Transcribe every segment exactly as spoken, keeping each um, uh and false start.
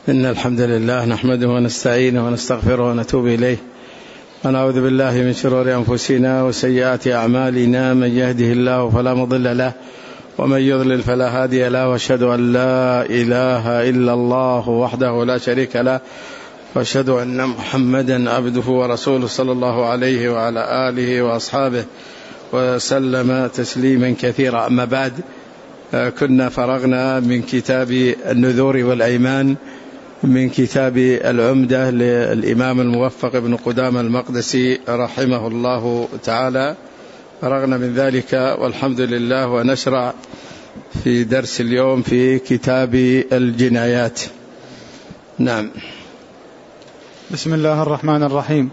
إن الحمد لله نحمده ونستعينه ونستغفره ونتوب إليه، ونعوذ بالله من شرور أنفسنا وسيئات أعمالنا، من يهده الله فلا مضل له ومن يضلل فلا هادي له، وأشهد أن لا إله إلا الله وحده لا شريك له، وأشهد أن محمدا عبده ورسوله صلى الله عليه وعلى آله وأصحابه وسلم تسليما كثيرا. أما بعد، كنا فرغنا من كتاب النذور والأيمان من كتاب العمدة للإمام الموفق ابن قدامة المقدسي رحمه الله تعالى، فرغنا من ذلك والحمد لله، ونشرع في درس اليوم في كتاب الجنايات. نعم. بسم الله الرحمن الرحيم.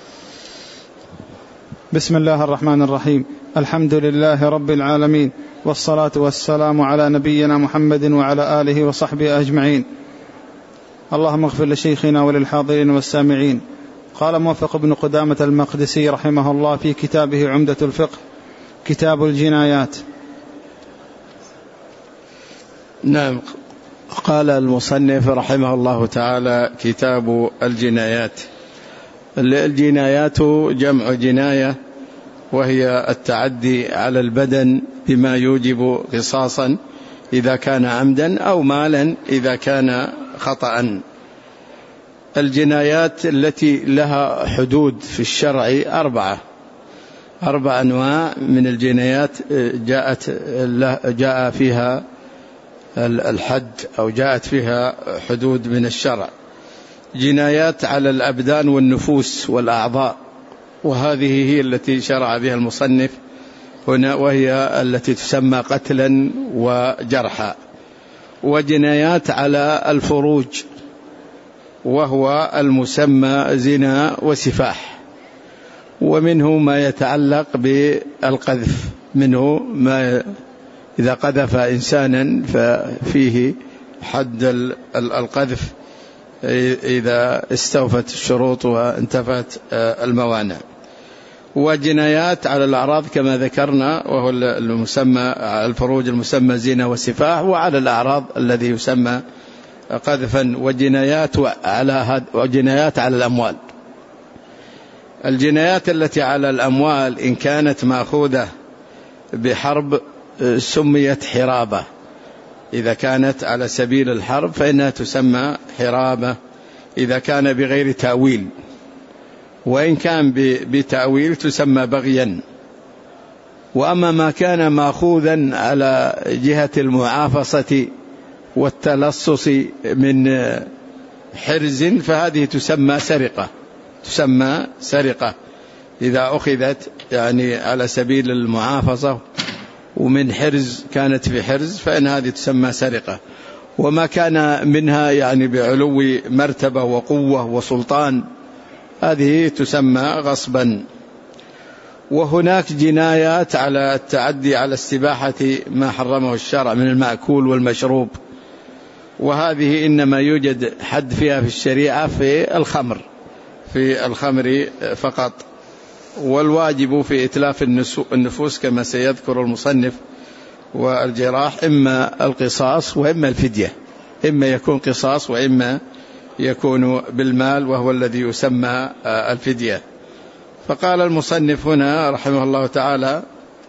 بسم الله الرحمن الرحيم. الحمد لله رب العالمين، والصلاة والسلام على نبينا محمد وعلى آله وصحبه أجمعين. اللهم اغفر لشيخنا وللحاضرين والسامعين. قال موفق ابن قدامة المقدسي رحمه الله في كتابه عمدة الفقه كتاب الجنايات. نعم. قال المصنف رحمه الله تعالى كتاب الجنايات. الجنايات جمع جناية، وهي التعدي على البدن بما يوجب قصاصا إذا كان عمدا أو مالا إذا كان خطأ. الجنايات التي لها حدود في الشرع أربعة أربع أنواع من الجنايات جاءت جاء فيها الحد أو جاءت فيها حدود من الشرع. جنايات على الأبدان والنفوس والأعضاء، وهذه هي التي شرع بها المصنف هنا، وهي التي تسمى قتلا وجرحا. وجنايات على الفروج، وهو المسمى زنا وسفاح. ومنه ما يتعلق بالقذف، منه ما إذا قذف إنسانا ففيه حد القذف إذا استوفت الشروط وانتفت الموانع. وجنايات على الأعراض كما ذكرنا، وهو المسمى الفروج المسمى زنا وسفاح، وعلى الأعراض الذي يسمى قذفا. وجنايات على وجنايات على الأموال. الجنايات التي على الأموال إن كانت مأخوذة بحرب سميت حرابة، إذا كانت على سبيل الحرب فإنها تسمى حرابة إذا كان بغير تأويل، وإن كان بتأويل تسمى بغيا. وأما ما كان مأخوذا على جهة المعافصة والتلصص من حرز فهذه تسمى سرقة تسمى سرقة إذا أخذت يعني على سبيل المعافصة ومن حرز كانت في حرز فإن هذه تسمى سرقة. وما كان منها يعني بعلو مرتبة وقوة وسلطان هذه تسمى غصبا. وهناك جنايات على التعدي على استباحة ما حرمه الشرع من المأكول والمشروب، وهذه إنما يوجد حد فيها في الشريعة في الخمر في الخمر فقط. والواجب في إتلاف النفوس كما سيذكر المصنف والجراح إما القصاص وإما الفدية، إما يكون قصاص وإما يكون بالمال، وهو الذي يسمى الفدية. فقال المصنف هنا رحمه الله تعالى،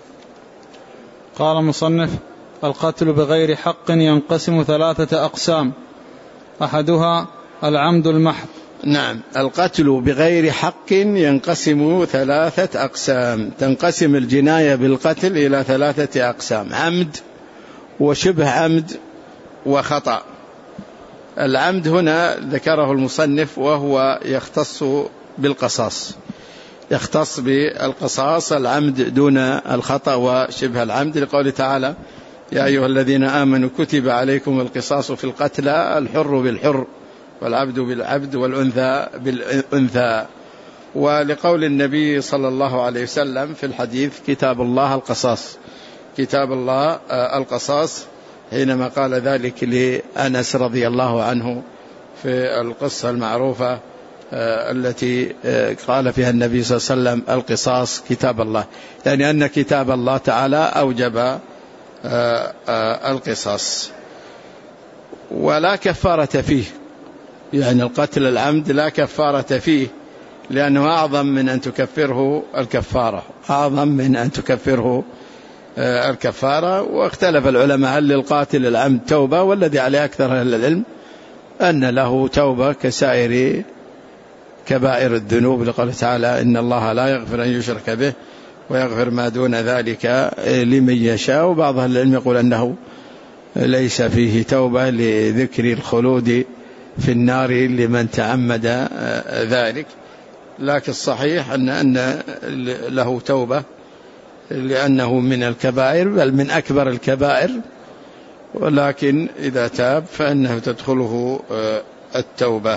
قال المصنف: القتل بغير حق ينقسم ثلاثة أقسام، أحدها العمد المحض. نعم. القتل بغير حق ينقسم ثلاثة أقسام. تنقسم الجناية بالقتل إلى ثلاثة أقسام: عمد وشبه عمد وخطأ. العمد هنا ذكره المصنف وهو يختص بالقصاص، يختص بالقصاص العمد دون الخطأ وشبه العمد، لقوله تعالى: يا أيها الذين آمنوا كتب عليكم القصاص في القتلى، الحر بالحر والعبد بالعبد والأنثى بالأنثى. ولقول النبي صلى الله عليه وسلم في الحديث: كتاب الله القصاص، كتاب الله القصاص، حينما قال ذلك لأنس رضي الله عنه في القصة المعروفة التي قال فيها النبي صلى الله عليه وسلم: القصاص كتاب الله، يعني أن كتاب الله تعالى أوجب القصاص. ولا كفارة فيه، يعني القتل العمد لا كفارة فيه، لأنه أعظم من أن تكفره الكفارة، أعظم من أن تكفره الكفارة. واختلف العلماء هل للقاتل العمد توبة، والذي عليه أكثر أهل العلم أن له توبة كسائر كبائر الذنوب، لقوله تعالى إن الله لا يغفر أن يشرك به ويغفر ما دون ذلك لمن يشاء. وبعض أهل العلم يقول أنه ليس فيه توبة لذكر الخلود في النار لمن تعمد ذلك، لكن الصحيح أن أن له توبة لأنه من الكبائر، بل من أكبر الكبائر، ولكن إذا تاب فإنه تدخله التوبة.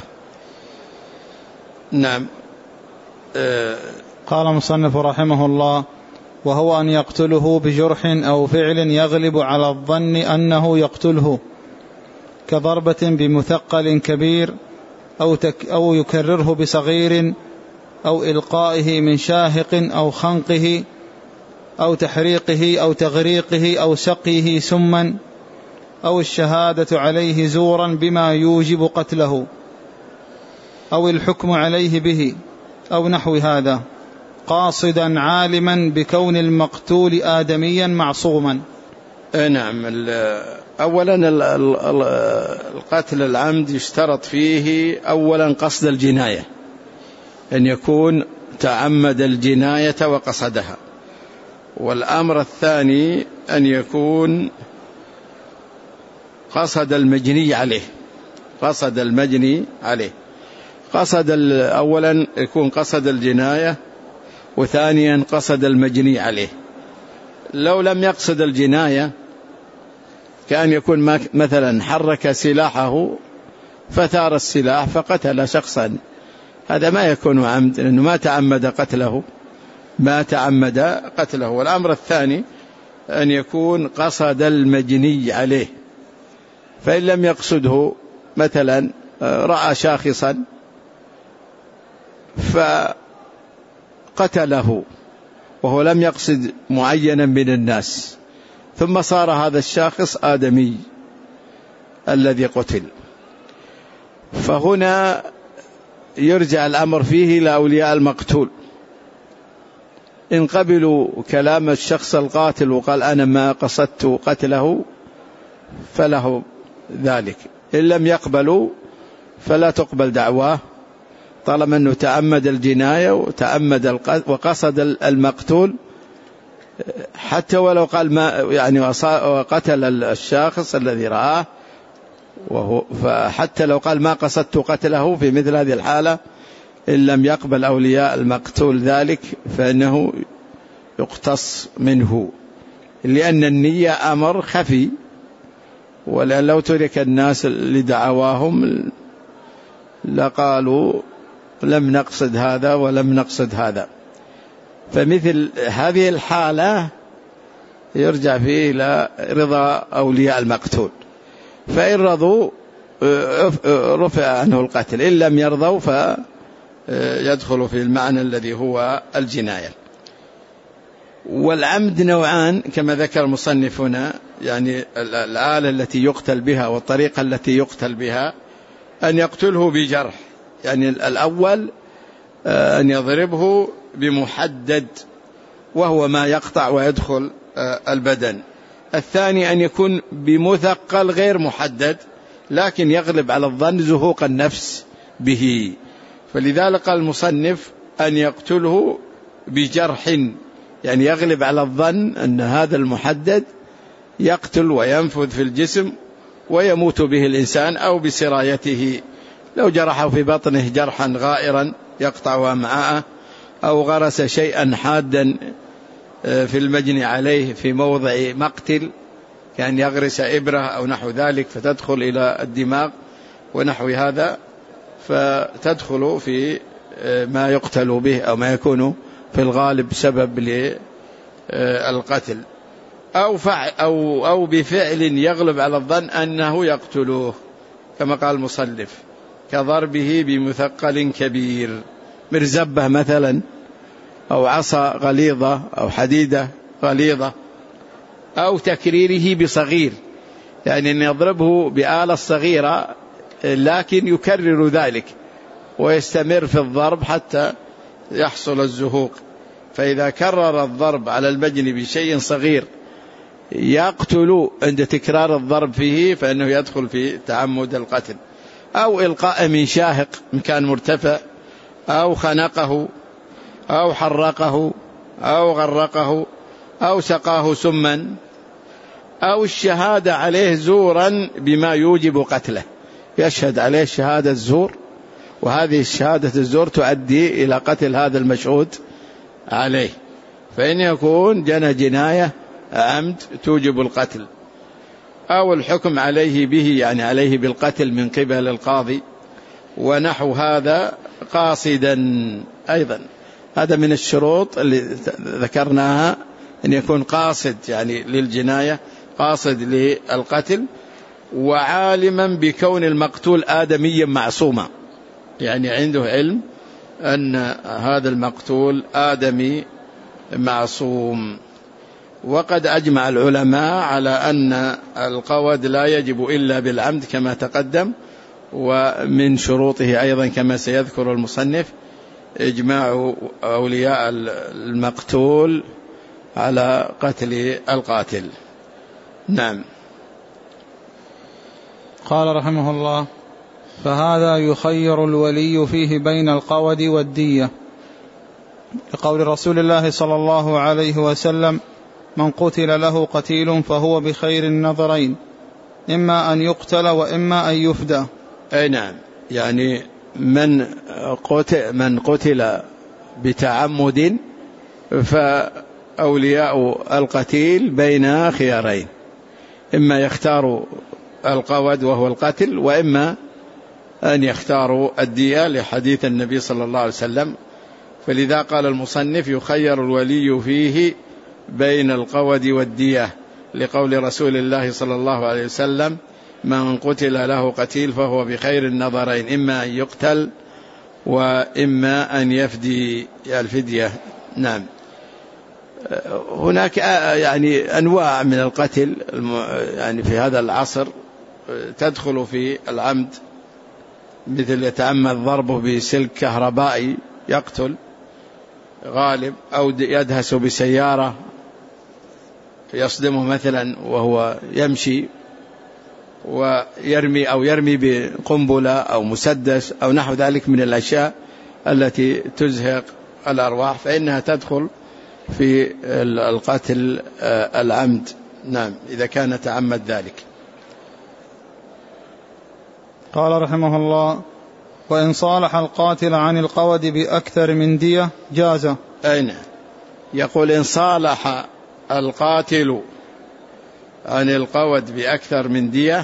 نعم. قال مصنف رحمه الله: وهو أن يقتله بجرح أو فعل يغلب على الظن أنه يقتله، كضربة بمثقل كبير أو, تك أو يكرره بصغير أو إلقائه من شاهق أو خنقه أو تحريقه أو تغريقه أو سقيه سما أو الشهادة عليه زورا بما يوجب قتله أو الحكم عليه به أو نحو هذا، قاصدا عالما بكون المقتول آدميا معصوما. نعم. أولا القتل العمد يشترط فيه أولا قصد الجناية، أن يكون تعمد الجناية وقصدها. والأمر الثاني أن يكون قصد المجني عليه، قصد المجني عليه قصد أولا يكون قصد الجناية، وثانيا قصد المجني عليه. لو لم يقصد الجناية كأن يكون مثلا حرك سلاحه فثار السلاح فقتل شخصا، هذا ما يكون عمد، لأنه ما تعمد قتله ما تعمد قتله. والأمر الثاني أن يكون قصد المجني عليه، فإن لم يقصده، مثلا رأى شاخصا فقتله وهو لم يقصد معينا من الناس، ثم صار هذا الشاخص آدمي الذي قتل، فهنا يرجع الأمر فيه إلى أولياء المقتول. إن قبلوا كلام الشخص القاتل وقال أنا ما قصدت قتله فله ذلك، إن لم يقبلوا فلا تقبل دعواه، طالما أنه تعمد الجناية وتعمد وقصد المقتول، حتى ولو قال ما يعني وقتل الشاخص الذي رآه، وهو فحتى لو قال ما قصدت قتله في مثل هذه الحالة، إن لم يقبل أولياء المقتول ذلك فإنه يقتص منه، لأن النية أمر خفي، ولأن لو ترك الناس لدعواهم لقالوا لم نقصد هذا ولم نقصد هذا. فمثل هذه الحالة يرجع فيه إلى رضا أولياء المقتول، فإن رضوا رفع عنه القتل، إن لم يرضوا فيدخل في المعنى الذي هو الجناية. والعمد نوعان كما ذكر المصنف هنا، يعني الآلة التي يقتل بها والطريقة التي يقتل بها. أن يقتله بجرح، يعني الأول أن يضربه بمحدد وهو ما يقطع ويدخل البدن. الثاني أن يكون بمثقل غير محدد، لكن يغلب على الظن زهوق النفس به، فلذلك قال المصنف أن يقتله بجرح، يعني يغلب على الظن أن هذا المحدد يقتل وينفذ في الجسم ويموت به الإنسان، أو بسرايته، لو جرحه في بطنه جرحا غائرا يقطع أمعاءه، أو غرس شيئا حادا في المجني عليه في موضع مقتل، كان يغرس إبرة أو نحو ذلك فتدخل إلى الدماغ ونحو هذا، فتدخل في ما يقتل به أو ما يكون في الغالب سبب للقتل، أو, أو, أو بفعل يغلب على الظن أنه يقتله، كما قال المصنف كضربه بمثقل كبير، مرزبة مثلا، أو عصا غليظة أو حديدة غليظة، أو تكريره بصغير، يعني أن يضربه بآلة صغيرة لكن يكرر ذلك ويستمر في الضرب حتى يحصل الزهوق. فإذا كرر الضرب على المجني بشيء صغير يقتل عند تكرار الضرب فيه فإنه يدخل في تعمد القتل، أو إلقاء من شاهق مكان مرتفع، أو خنقه، أو حرقه، أو غرقه، أو سقاه سما، أو الشهادة عليه زورا بما يوجب قتله، يشهد عليه شهادة الزور، وهذه الشهادة الزور تؤدي إلى قتل هذا المشهود عليه، فإن يكون جنى جناية عمد توجب القتل، أو الحكم عليه به يعني عليه بالقتل من قبل القاضي ونحو هذا قاصدا أيضا. هذا من الشروط اللي ذكرناها، أن يكون قاصد يعني للجناية، قاصد للقتل، وعالما بكون المقتول آدميا معصوما، يعني عنده علم أن هذا المقتول آدمي معصوم. وقد أجمع العلماء على أن القود لا يجب إلا بالعمد كما تقدم، ومن شروطه أيضا كما سيذكر المصنف إجماع أولياء المقتول على قتل القاتل. نعم. قال رحمه الله: فهذا يخير الولي فيه بين القود والدية، لقول رسول الله صلى الله عليه وسلم: من قتل له قتيل فهو بخير النظرين، إما أن يقتل وإما أن يفدى. أي نعم، يعني من قتل, من قتل بتعمد فأولياء القتيل بين خيارين، إما يختاروا القود وهو القتل، وإما أن يختاروا الدية لحديث النبي صلى الله عليه وسلم. فلذا قال المصنف: يخير الولي فيه بين القود والدية، لقول رسول الله صلى الله عليه وسلم: من قتل له قتيل فهو بخير النظرين، إما أن يقتل وإما أن يفدي الفدية. نعم. هناك يعني أنواع من القتل يعني في هذا العصر تدخل في العمد، مثل يتعمد ضربه بسلك كهربائي يقتل غالب، أو يدهس بسيارة يصدمه مثلا وهو يمشي ويرمي، أو يرمي بقنبلة أو مسدس أو نحو ذلك من الأشياء التي تزهق الأرواح، فإنها تدخل في القتل العمد. نعم، إذا كان تعمد ذلك. قال رحمه الله: وإن صالح القاتل عن القود بأكثر من دية جاز. أين يقول: إن صالح القاتل عن القود بأكثر من دية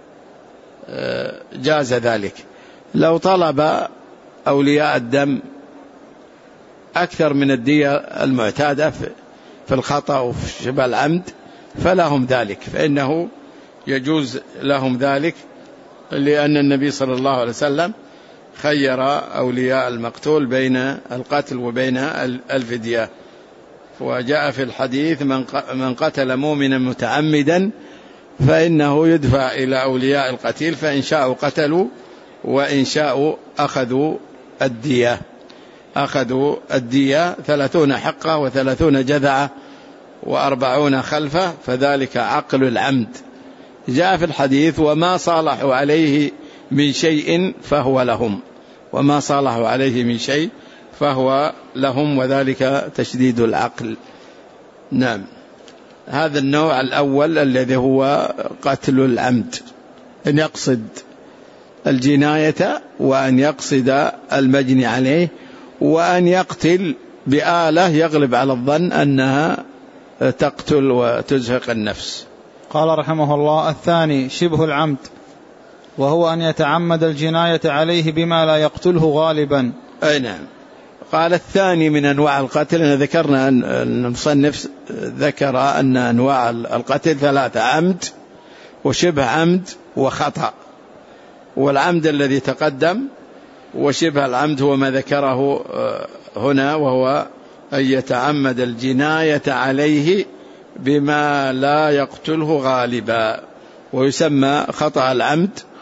جاز ذلك. لو طلب أولياء الدم أكثر من الدية المعتادة في الخطأ وفي شبه العمد فلهم ذلك، فإنه يجوز لهم ذلك، لأن النبي صلى الله عليه وسلم خير أولياء المقتول بين القتل وبين الفدية. وجاء في الحديث: من قتل مؤمنا متعمدا فإنه يدفع إلى أولياء القتيل، فإن شاءوا قتلوا وإن شاءوا أخذوا الدية. أخذوا الدية ثلاثون حقة وثلاثون جذعة وأربعون خلفة، فذلك عقل العمد. جاء في الحديث: وما صالحوا عليه من شيء فهو لهم، وما صالحوا عليه من شيء فهو لهم، وذلك تشديد العقل. نعم. هذا النوع الأول الذي هو قتل العمد، أن يقصد الجناية وأن يقصد المجني عليه، وأن يقتل بآلة يغلب على الظن أنها تقتل وتزهق النفس. قال رحمه الله: الثاني شبه العمد، وهو أن يتعمد الجناية عليه بما لا يقتله غالبا. أي نعم. قال: الثاني من أنواع القتل، أن ذكرنا أن المصنف ذكر أن أنواع القتل ثلاثة: عمد وشبه عمد وخطأ. والعمد الذي تقدم، وشبه العمد هو ما ذكره هنا، وهو أن يتعمد الجناية عليه بما لا يقتله غالبا، ويسمى خطأ العمد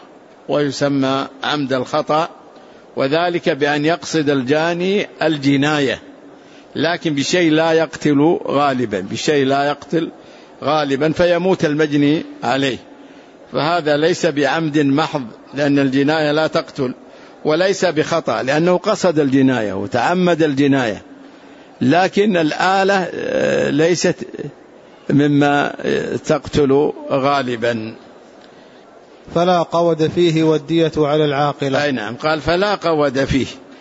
ويسمى عمد الخطأ، وذلك بأن يقصد الجاني الجناية لكن بشيء لا يقتل غالبا، بشيء لا يقتل غالبا فيموت المجني عليه، فهذا ليس بعمد محض لأن الجناية لا تقتل، وليس بخطأ لأنه قصد الجناية وتعمد الجناية، لكن الآلة ليست مما تقتل غالبا. فلا قود فيه والدية على العاقلة. أي نعم، قال فلا قود فيه،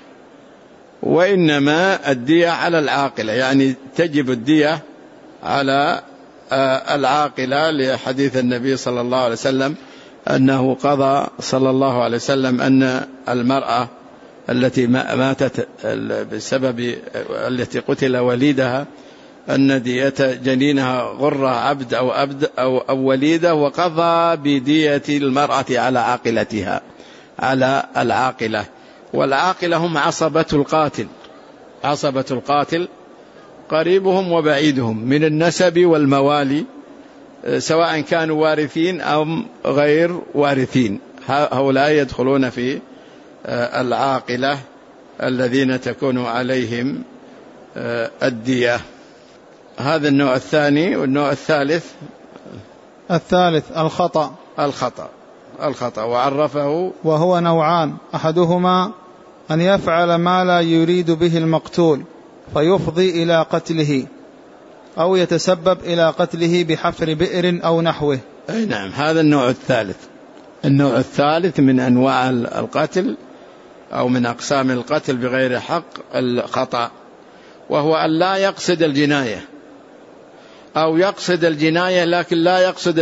وإنما الدية على العاقلة، يعني تجب الدية على العاقلة لحديث النبي صلى الله عليه وسلم أنه قضى صلى الله عليه وسلم أن المرأة التي ماتت بسبب التي قتل وليدها أن دية جنينها غرة عبد أو أبد أو, أو وليدة، وقضى بدية المرأة على عاقلتها على العاقلة. والعاقلة هم عصبة القاتل، عصبة القاتل قريبهم وبعيدهم من النسب والموالي سواء كانوا وارثين أو غير وارثين، هؤلاء يدخلون في العاقلة الذين تكون عليهم الدية. هذا النوع الثاني. والنوع الثالث الثالث الخطأ. الخطأ الخطأ وعرفه وهو نوعان، أحدهما أن يفعل ما لا يريد به المقتول فيفضي إلى قتله، أو يتسبب إلى قتله بحفر بئر أو نحوه. أي نعم، هذا النوع الثالث. النوع الثالث من أنواع القتل أو من أقسام القتل بغير حق الخطأ، وهو أن لا يقصد الجناية أو يقصد الجناية لكن لا يقصد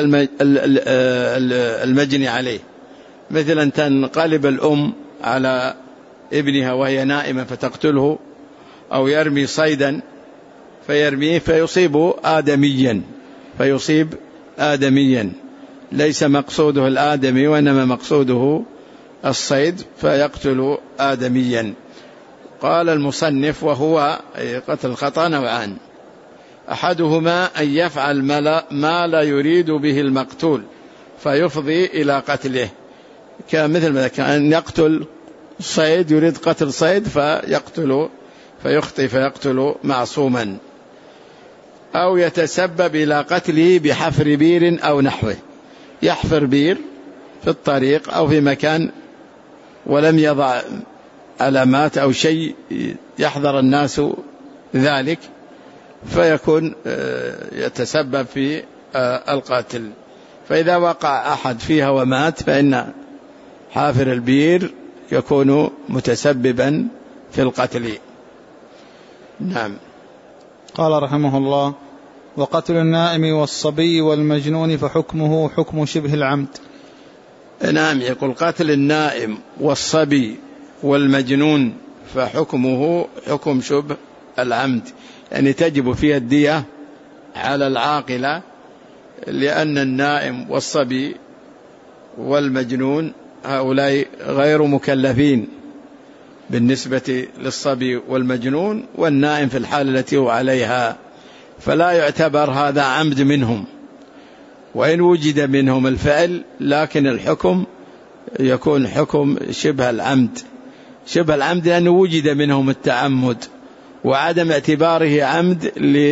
المجني عليه، مثل أن تنقلب الأم على ابنها وهي نائمة فتقتله، أو يرمي صيدا فيرميه فيصيب آدميا فيصيب آدميا ليس مقصوده الآدمي وإنما مقصوده الصيد فيقتل آدميا. قال المصنف وهو قتل الخطأ نوعان، أحدهما أن يفعل ما لا يريد به المقتول فيفضي إلى قتله، كمثل ما كان يقتل صيد، يريد قتل صيد فيقتل فيخطئ فيقتل معصوما، أو يتسبب إلى قتله بحفر بير أو نحوه، يحفر بير في الطريق أو في مكان ولم يضع علامات أو شيء يحذر الناس ذلك فيكون يتسبب في القتل. فإذا وقع أحد فيها ومات فإن حافر البير يكون متسببا في القتل. نعم. قال رحمه الله: وقتل النائم والصبي والمجنون فحكمه حكم شبه العمد. نعم، يقول قتل النائم والصبي والمجنون فحكمه حكم شبه العمد، يعني تجب فيه الدية على العاقلة، لأن النائم والصبي والمجنون هؤلاء غير مكلفين بالنسبة للصبي والمجنون، والنائم في الحالة التي هو عليها، فلا يعتبر هذا عمد منهم، وإن وجد منهم الفعل لكن الحكم يكون حكم شبه العمد. شبه العمد لأنه وجد منهم التعمد، وعدم اعتباره عمد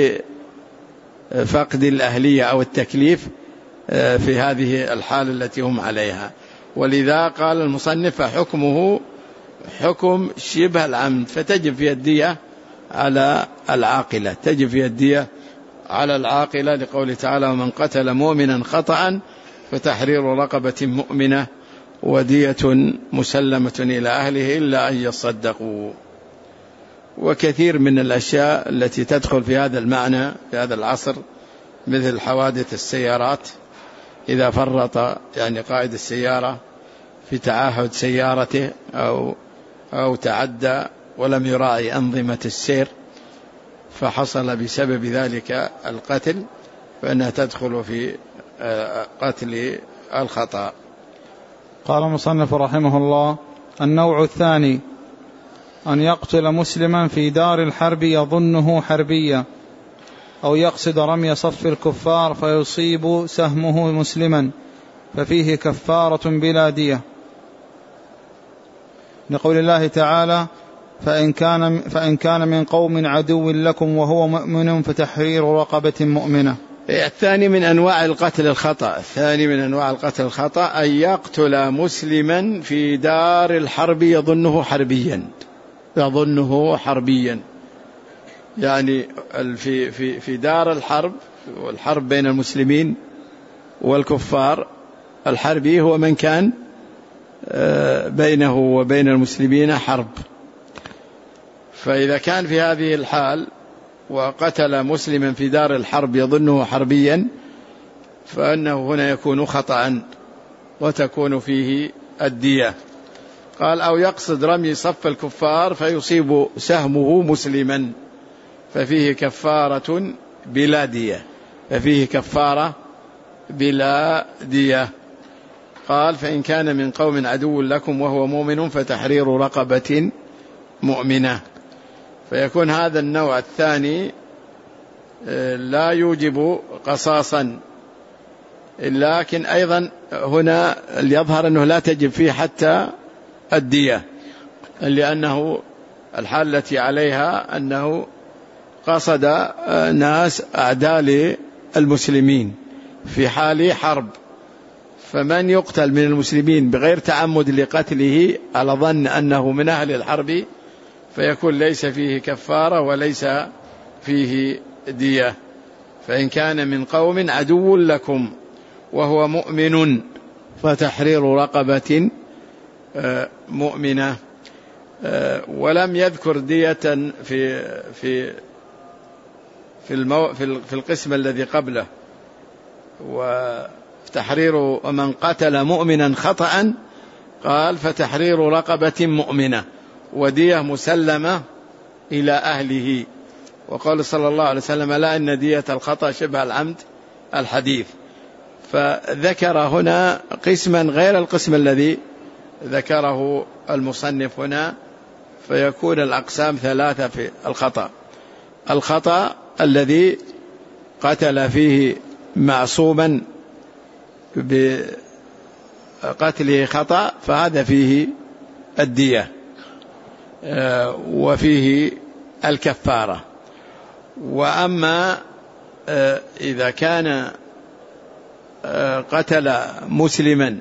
لفقد الأهلية أو التكليف في هذه الحالة التي هم عليها. ولذا قال المصنف حكمه حكم شبه العمد، فتجب في الدية على العاقلة، تجب في الدية على العاقلة، لقوله تعالى: ومن قتل مؤمنا خطأ فتحرير رقبة مؤمنة ودية مسلمة إلى أهله إلا أن يصدقوا. وكثير من الأشياء التي تدخل في هذا المعنى في هذا العصر، مثل حوادث السيارات، إذا فرط يعني قائد السيارة في تعاهد سيارته أو أو تعدى ولم يراعي أنظمة السير فحصل بسبب ذلك القتل، فإنها تدخل في قتل الخطأ. قال المصنف رحمه الله: النوع الثاني أن يقتل مسلما في دار الحرب يظنه حربيا، أو يقصد رمي صف الكفار فيصيب سهمه مسلما، ففيه كفارة بلا دية، لقول الله تعالى فإن كان, فإن كان من قوم عدو لكم وهو مؤمن فتحرير رقبة مؤمنة. الثاني من أنواع القتل الخطأ الثاني من أنواع القتل الخطأ أن يقتل مسلما في دار الحرب يظنه حربيا يظنه حربيا يعني في, في, في دار الحرب والحرب بين المسلمين والكفار. الحربي هو من كان بينه وبين المسلمين حرب. فإذا كان في هذه الحال وقتل مسلما في دار الحرب يظنه حربيا فإنه هنا يكون خطأ وتكون فيه الدية. قال أو يقصد رمي صف الكفار فيصيب سهمه مسلما ففيه كفارة بلا دية ففيه كفارة بلا دية. قال فإن كان من قوم عدو لكم وهو مؤمن فتحرير رقبة مؤمنة. فيكون هذا النوع الثاني لا يوجب قصاصا لكن أيضا هنا يظهر أنه لا تجب فيه حتى الدية لأنه الحال التي عليها أنه قصد ناس أعداء المسلمين في حال حرب. فمن يقتل من المسلمين بغير تعمد لقتله على ظن أنه من أهل الحرب فيكون ليس فيه كفارة وليس فيه دية. فإن كان من قوم عدو لكم وهو مؤمن فتحرير رقبة مؤمنة. ولم يذكر دية في في في المو في القسم الذي قبله. وتحرير ومن قتل مؤمنا خطأ قال فتحرير رقبة مؤمنة ودية مسلمة إلى أهله. وقال صلى الله عليه وسلم لا إن دية الخطأ شبه العمد الحديث. فذكر هنا قسما غير القسم الذي ذكره المصنف هنا فيكون الأقسام ثلاثة في الخطأ. الخطأ الذي قتل فيه معصوما بقتله خطأ فهذا فيه الدية وفيه الكفارة. وأما إذا كان قتل مسلما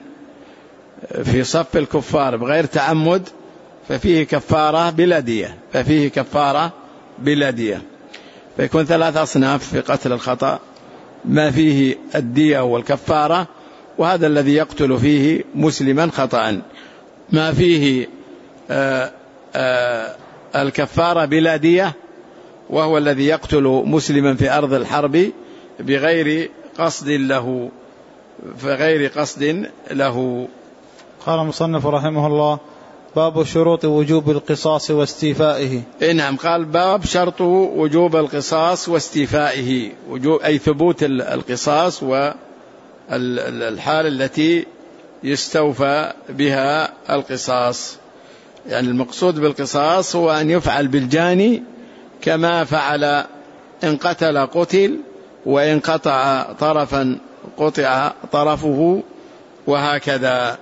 في صف الكفار بغير تعمد ففيه كفارة بلا دية ففيه كفارة بلا دية. فيكون ثلاث أصناف في قتل الخطأ ما فيه الدية والكفارة وهذا الذي يقتل فيه مسلما خطأ. ما فيه آآ آآ الكفارة بلا دية وهو الذي يقتل مسلما في أرض الحرب بغير قصد له فغير قصد له. قال المصنف رحمه الله باب شروط وجوب القصاص واستيفائه. نعم قال باب شرط وجوب القصاص واستيفائه وجوب أي ثبوت القصاص والحال التي يستوفى بها القصاص. يعني المقصود بالقصاص هو أن يفعل بالجاني كما فعل إن قتل قتل وإن قطع طرفا قطع طرفه وهكذا.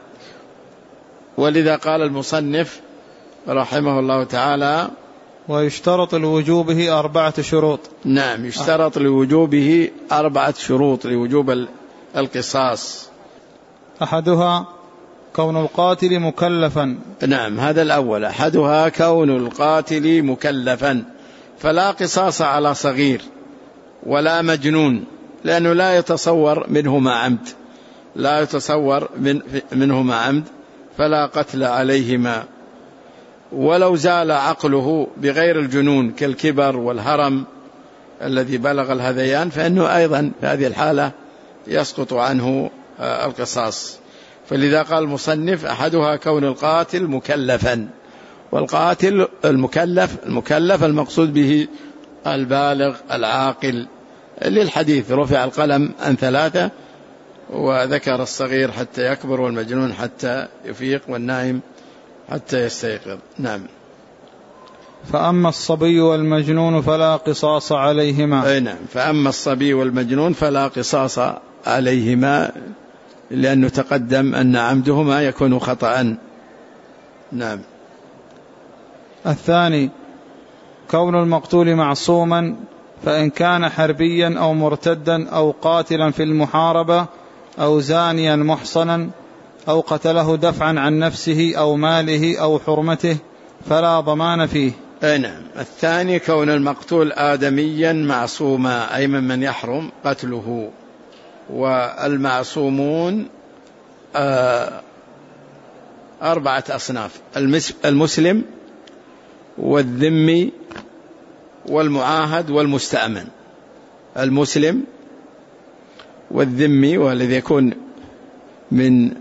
ولذا قال المصنف رحمه الله تعالى ويشترط لوجوبه أربعة شروط. نعم يشترط لوجوبه أربعة شروط لوجوب القصاص. أحدها كون القاتل مكلفا. نعم هذا الأول. أحدها كون القاتل مكلفا فلا قصاص على صغير ولا مجنون لأنه لا يتصور منهما عمد لا يتصور من منهما عمد فلا قتل عليهما. ولو زال عقله بغير الجنون كالكبر والهرم الذي بلغ الهذيان فإنه أيضا في هذه الحالة يسقط عنه القصاص. فلذا قال المصنف أحدها كون القاتل مكلفا. والقاتل المكلف المكلف المقصود به البالغ العاقل للحديث رفع القلم عن ثلاثة وذكر الصغير حتى يكبر والمجنون حتى يفيق والنائم حتى يستيقظ. نعم. فأما الصبي والمجنون فلا قصاص عليهما. أي نعم. فأما الصبي والمجنون فلا قصاص عليهما لأنه تقدم أن عمدهما يكون خطأ. نعم. الثاني كون المقتول معصوما، فإن كان حربيا أو مرتدا أو قاتلا في المحاربة أو زانيا محصنا أو قتله دفعا عن نفسه أو ماله أو حرمته فلا ضمان فيه. نعم. الثاني كون المقتول آدميا معصوما، أي ممن يحرم قتله. والمعصومون أربعة أصناف: المسلم والذمي والمعاهد والمستأمن. المسلم والذمي والذي يكون من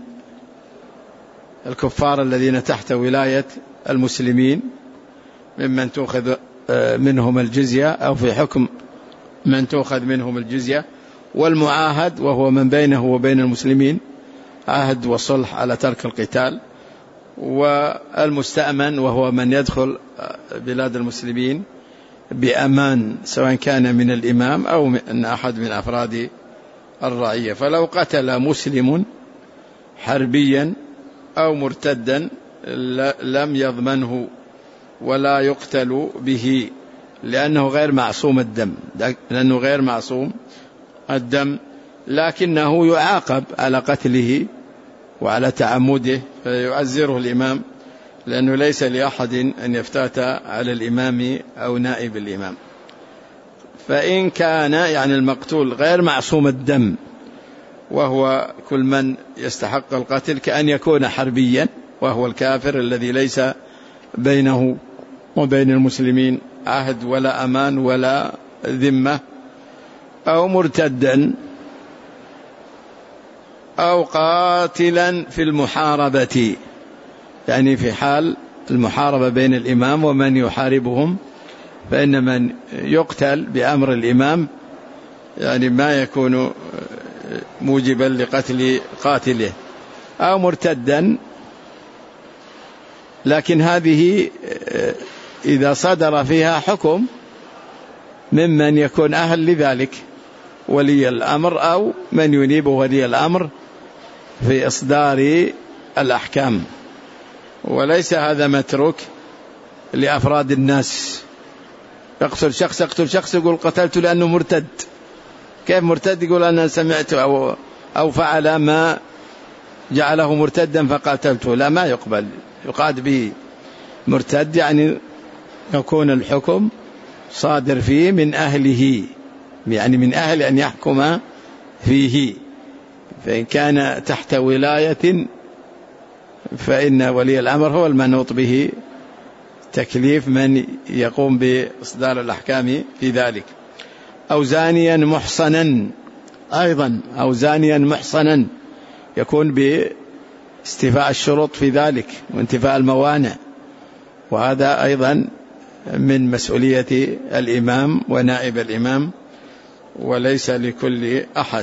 الكفار الذين تحت ولاية المسلمين ممن تأخذ منهم الجزية أو في حكم من تأخذ منهم الجزية. والمعاهد وهو من بينه وبين المسلمين عهد وصلح على ترك القتال. والمستأمن وهو من يدخل بلاد المسلمين بأمان، سواء كان من الإمام أو من أحد من أفراد الرعية. فلو قتل مسلم حربيا أو مرتدا لم يضمنه ولا يقتل به، لأنه غير معصوم الدم لأنه غير معصوم الدم لكنه يعاقب على قتله وعلى تعمده، فيعزره الإمام، لأنه ليس لأحد أن يفتات على الإمام أو نائب الإمام. فإن كان يعني المقتول غير معصوم الدم، وهو كل من يستحق القتل، كأن يكون حربيا وهو الكافر الذي ليس بينه وبين المسلمين عهد ولا أمان ولا ذمة، أو مرتدا، أو قاتلا في المحاربة، يعني في حال المحاربة بين الإمام ومن يحاربهم، فإن من يقتل بأمر الإمام يعني ما يكون موجبا لقتل قاتله. أو مرتدا، لكن هذه إذا صدر فيها حكم ممن يكون أهل لذلك، ولي الأمر أو من ينيب ولي الأمر في إصدار الأحكام، وليس هذا متروك لأفراد الناس. يقتل شخص يقتل شخص يقول قتلت لأنه مرتد. كيف مرتد؟ يقول أنا سمعت أو, أو فعل ما جعله مرتدا فقاتلته. لا، ما يقبل، يقاد به. مرتد يعني يكون الحكم صادر فيه من أهله، يعني من أهل أن يحكم فيه. فإن كان تحت ولاية فإن ولي الأمر هو المنوط به تكليف من يقوم بإصدار الأحكام في ذلك. أو زانيا محصنا أيضا، أو زانيا محصنا يكون باستيفاء الشروط في ذلك وانتفاء الموانع، وهذا أيضا من مسؤولية الإمام ونائب الإمام وليس لكل أحد.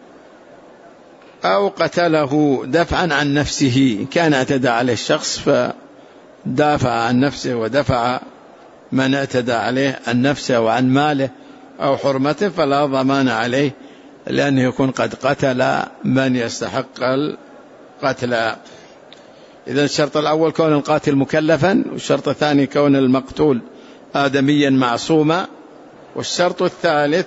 أو قتله دفعا عن نفسه، كان اعتدى عليه الشخص فدافع عن نفسه ودفع من اعتدى عليه عن نفسه وعن ماله أو حرمته، فلا ضمان عليه، لأنه يكون قد قتل من يستحق القتل. إذن الشرط الأول كون القاتل مكلفا، والشرط الثاني كون المقتول آدميا معصوما، والشرط الثالث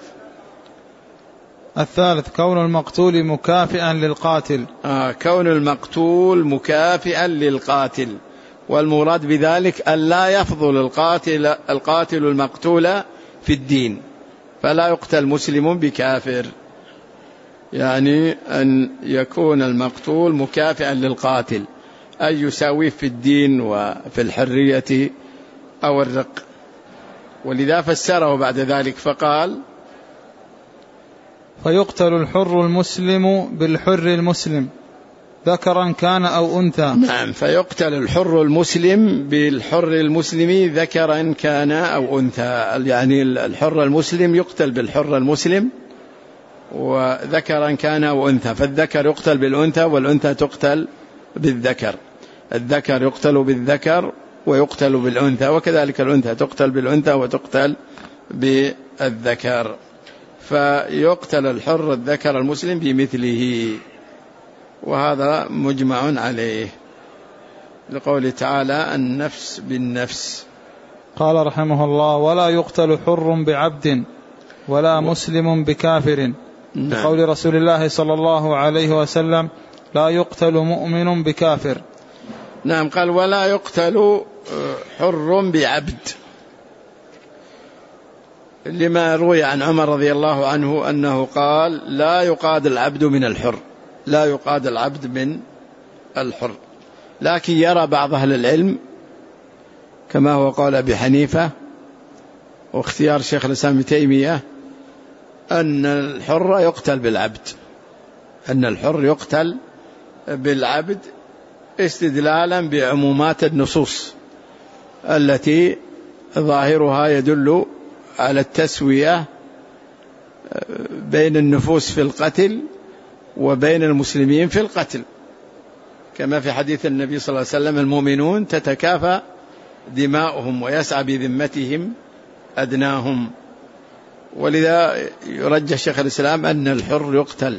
الثالث كون المقتول مكافئا للقاتل. آه كون المقتول مكافئا للقاتل، والمراد بذلك أن لا يفضل القاتل القاتل المقتول في الدين، فلا يقتل مسلم بكافر، يعني أن يكون المقتول مكافئا للقاتل، أي يساويه في الدين وفي الحرية أو الرق. ولذا فسره بعد ذلك فقال: فيقتل الحر المسلم بالحر المسلم ذكرا كان أو أنثى. نعم، فيقتل الحر المسلم بالحر المسلم ذكرا كان أو أنثى، يعني الحر المسلم يقتل بالحر المسلم وذكرا كان أو أنثى، فالذكر يقتل بالأنثى والأنثى تقتل بالذكر، الذكر يقتل بالذكر ويقتل بالأنثى، وكذلك الأنثى تقتل بالأنثى وتقتل بالذكر. فيقتل الحر الذكر المسلم بمثله، وهذا مجمع عليه لقوله تعالى: النفس بالنفس. قال رحمه الله: ولا يقتل حر بعبد ولا مسلم بكافر، بقول رسول الله صلى الله عليه وسلم: لا يقتل مؤمن بكافر. نعم. قال: ولا يقتل حر بعبد، لما روي عن عمر رضي الله عنه أنه قال: لا يقاد العبد من الحر، لا يقاد العبد من الحر. لكن يرى بعض أهل العلم كما هو قول أبي حنيفة واختيار شيخ الإسلام ابن تيمية أن الحر يقتل بالعبد، أن الحر يقتل بالعبد استدلالا بعمومات النصوص التي ظاهرها يدل على التسوية بين النفوس في القتل وبين المسلمين في القتل، كما في حديث النبي صلى الله عليه وسلم: المؤمنون تتكافى دماؤهم ويسعى بذمتهم أدناهم. ولذا يرجح شيخ الإسلام أن الحر يقتل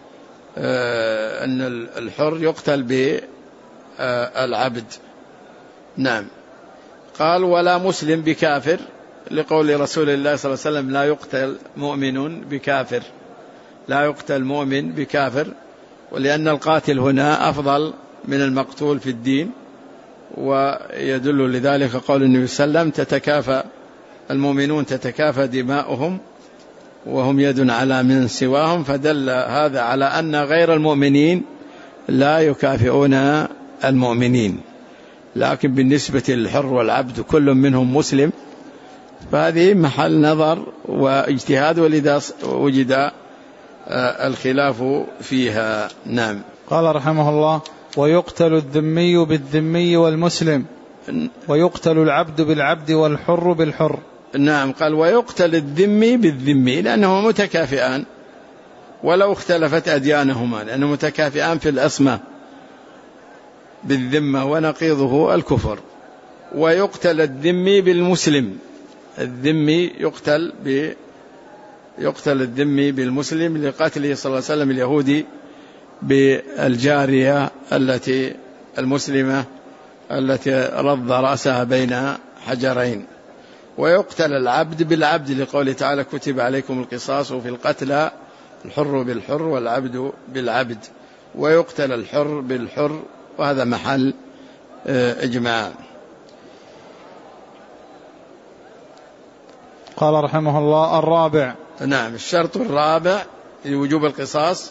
أن الحر يقتل بالعبد. نعم. قال: ولا مسلم بكافر، لقول رسول الله صلى الله عليه وسلم: لا يقتل مؤمن بكافر، لا يقتل مؤمن بكافر، ولأن القاتل هنا أفضل من المقتول في الدين، ويدل لذلك قول النبي صلى الله عليه وسلم: تتكافى المؤمنون تتكافى دماؤهم وهم يد على من سواهم، فدل هذا على أن غير المؤمنين لا يكافئون المؤمنين. لكن بالنسبة للحر والعبد كل منهم مسلم، فهذه محل نظر واجتهاد، ولذا وجد الخلاف فيها. نعم. قال رحمه الله: ويقتل الذمي بالذمي والمسلم، ويقتل العبد بالعبد والحر بالحر. نعم. قال: ويقتل الذمي بالذمي، لأنهما متكافئان ولو اختلفت أديانهما، لأنهما متكافئان في الأسماء بالذمة ونقيضه الكفر. ويقتل الذمي بالمسلم، الذمي يقتل ب يقتل الذمي بالمسلم لقتله صلى الله عليه وسلم اليهودي بالجارية التي المسلمة التي رض رأسها بين حجرين. ويقتل العبد بالعبد لقوله تعالى: كتب عليكم القصاص في القتلى، الحر بالحر والعبد بالعبد. ويقتل الحر بالحر، وهذا محل إجماع. قال رحمه الله: الرابع. نعم. الشرط الرابع لوجوب القصاص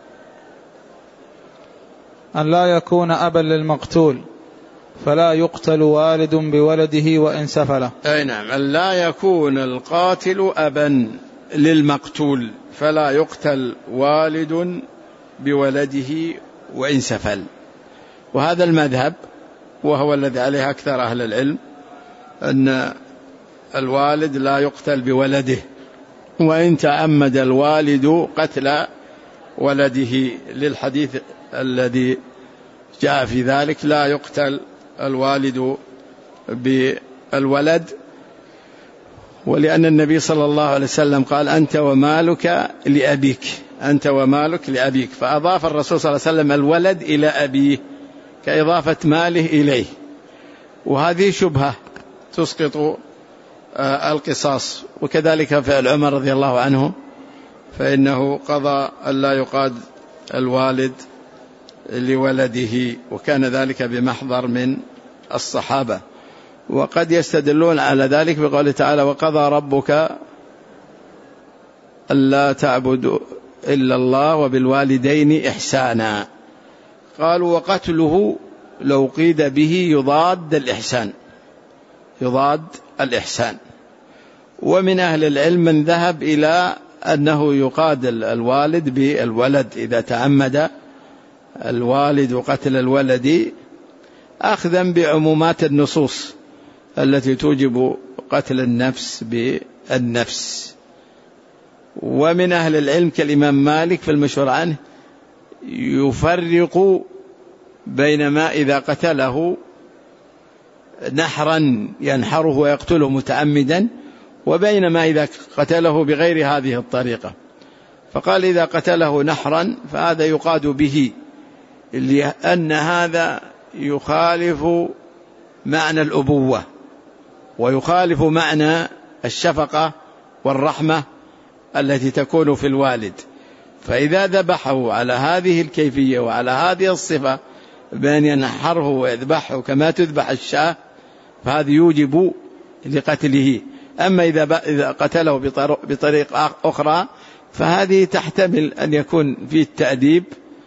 أن لا يكون أبا للمقتول، فلا يقتل والد بولده وإن سفله. أي نعم. أن لا يكون القاتل أبا للمقتول، فلا يقتل والد بولده وإن سفل. وهذا المذهب وهو الذي عليه أكثر أهل العلم، أن الوالد لا يقتل بولده، وإن تعمد الوالد قتل ولده، للحديث الذي جاء في ذلك: لا يقتل الوالد بالولد. ولأن النبي صلى الله عليه وسلم قال: أنت ومالك لأبيك، أنت ومالك لأبيك، فأضاف الرسول صلى الله عليه وسلم الولد إلى أبيه كإضافة ماله إليه، وهذه شبهة تسقط القصاص. وكذلك فعل عمر رضي الله عنه، فإنه قضى ألا يقاد الوالد لولده، وكان ذلك بمحضر من الصحابة. وقد يستدلون على ذلك بقوله تعالى: وقضى ربك ألا تعبدوا إلا الله وبالوالدين إحسانا. قالوا: وقتله لو قيد به يضاد الإحسان، يضاد الإحسان. ومن أهل العلم من ذهب إلى أنه يقاد الوالد بالولد إذا تعمد الوالد قتل الولد، أخذا بعمومات النصوص التي توجب قتل النفس بالنفس. ومن أهل العلم كالإمام مالك في المشهور عنه يفرق بين ما إذا قتله نحرا ينحره ويقتله متعمدا، وبين ما إذا قتله بغير هذه الطريقة. فقال: إذا قتله نحرا فهذا يقاد به، لأن هذا يخالف معنى الأبوة، ويخالف معنى الشفقة والرحمة التي تكون في الوالد. فإذا ذبحه على هذه الكيفية وعلى هذه الصفة بأن ينحره ويذبحه كما تذبح الشاة، فهذا يوجب لقتله. أما إذا قتله بطريقة أخرى فهذه تحتمل أن يكون فيه التأديب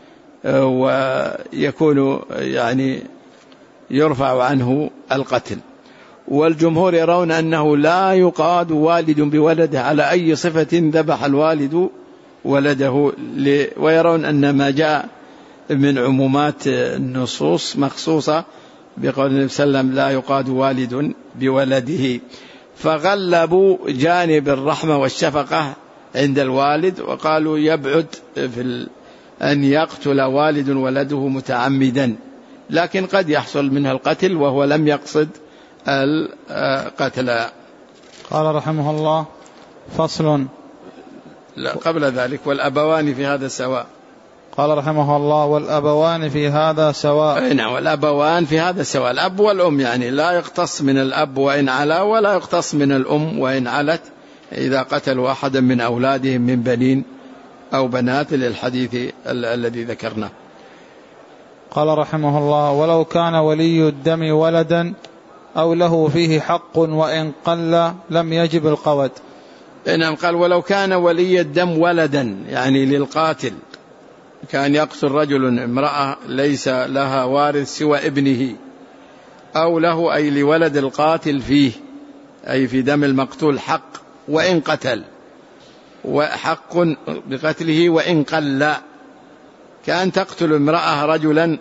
ويكون يعني يرفع عنه القتل. والجمهور يرون أنه لا يقاد والد بولده على أي صفة ذبح الوالد ولده، ويرون أن ما جاء من عمومات النصوص مخصوصة بقول النبي صلى الله عليه وسلم لا يقاد والد بولده، فغلبوا جانب الرحمة والشفقة عند الوالد، وقالوا يبعد في أن يقتل والد ولده متعمدا، لكن قد يحصل منها القتل وهو لم يقصد القتل. قال رحمه الله: فصل. لا قبل ذلك: والأبوان في هذا سواء. قال رحمه الله: والأبوان في هذا سواء. نعم، والأبوان في هذا سواء، الأب والأم، يعني لا يقتص من الأب وإن علا ولا يقتص من الأم وإن علت إذا قتلوا أحدا من أولادهم من بنين أو بنات، للحديث ال- الذي ذكرناه. قال رحمه الله: ولو كان ولي الدم ولدا أو له فيه حق وإن قل لم يجب القود. نعم، قال: ولو كان ولي الدم ولدا، يعني للقاتل، كان يقتل رجل امرأة ليس لها وارث سوى ابنه، أو له أي لولد القاتل فيه أي في دم المقتول حق وإن قتل، وحق بقتله وإن قل، كأن تقتل امرأة رجلا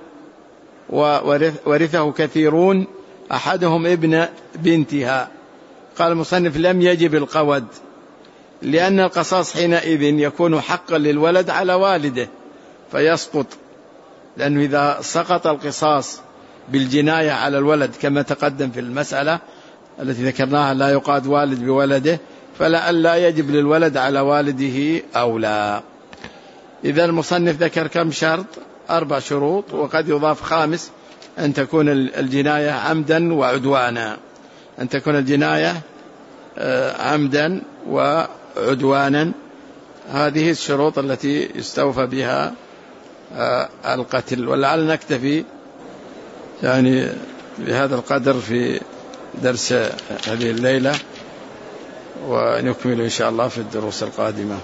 وورثه كثيرون أحدهم ابن بنتها. قال المصنف: لم يجب القود، لأن القصاص حينئذ يكون حقا للولد على والده فيسقط، لأنه إذا سقط القصاص بالجناية على الولد كما تقدم في المسألة التي ذكرناها لا يقاد والد بولده، فلألا يجب للولد على والده أو لا. إذا المصنف ذكر كم شرط؟ أربع شروط، وقد يضاف خامس: أن تكون الجناية عمدا وعدوانا، أن تكون الجناية عمدا وعدوانا، هذه الشروط التي يستوفى بها القتل. ولعل نكتفي يعني بهذا القدر في درس هذه الليلة، ونكمل إن شاء الله في الدروس القادمة.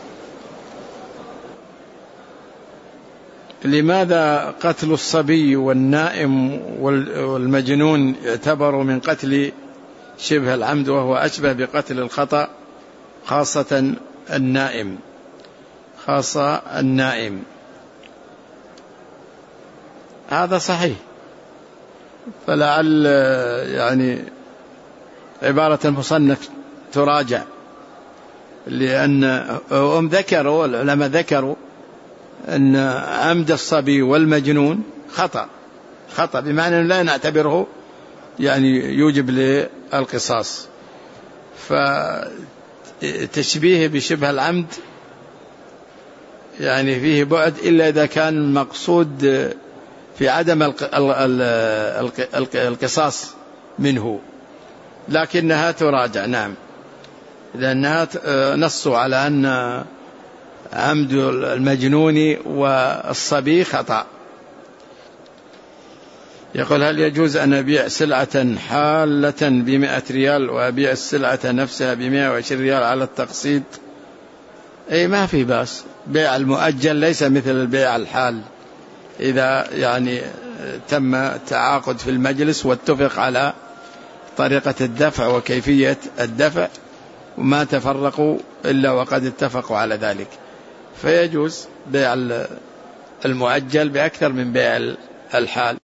لماذا قتل الصبي والنائم والمجنون يعتبر من قتل شبه العمد وهو أشبه بقتل الخطأ، خاصة النائم خاصة النائم؟ هذا صحيح، فلعل يعني عبارة المصنف تراجع، لأن هم ذكروا العلماء ذكروا أن عمد الصبي والمجنون خطأ خطأ بمعنى لا نعتبره يعني يوجب للقصاص، فتشبيه بشبه العمد يعني فيه بعد، إلا إذا كان المقصود في عدم القصاص منه، لكنها تراجع. نعم، لأنها نصوا على أن عمد المجنون والصبي خطأ. يقول: هل يجوز أن أبيع سلعة حالة بمئة ريال وأبيع السلعة نفسها بمئة وعشرين ريال على التقسيط؟ أي ما في بأس، بيع المؤجل ليس مثل البيع الحال، إذا يعني تم التعاقد في المجلس واتفق على طريقة الدفع وكيفية الدفع وما تفرقوا إلا وقد اتفقوا على ذلك، فيجوز بيع المؤجل بأكثر من بيع الحال.